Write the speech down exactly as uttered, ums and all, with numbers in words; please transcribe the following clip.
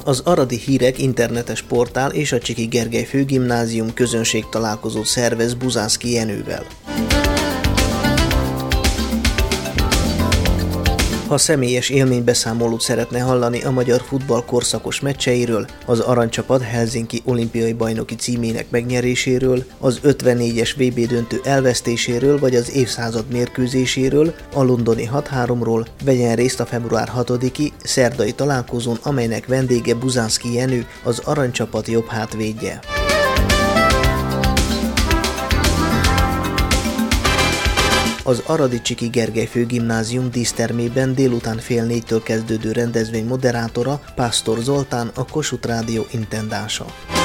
Az Aradi Hírek internetes portál és a Csiky Gergely Főgimnázium közönségtalálkozót szervez Buzánszky Jenővel. Ha személyes élménybeszámolót szeretne hallani a magyar futball korszakos meccseiről, az aranycsapat Helsinki olimpiai bajnoki címének megnyeréséről, az ötvennégyes vé bé döntő elvesztéséről vagy az évszázad mérkőzéséről, a londoni hat háromról, vegyen részt a február hatodiki szerdai találkozón, amelynek vendége Buzánszky Jenő, az aranycsapat jobb hátvédje. Az Aradi Csiky Gergely Főgimnázium dísztermében délután fél négytől kezdődő rendezvény moderátora Pásztor Zoltán, a Kossuth Rádió intendása.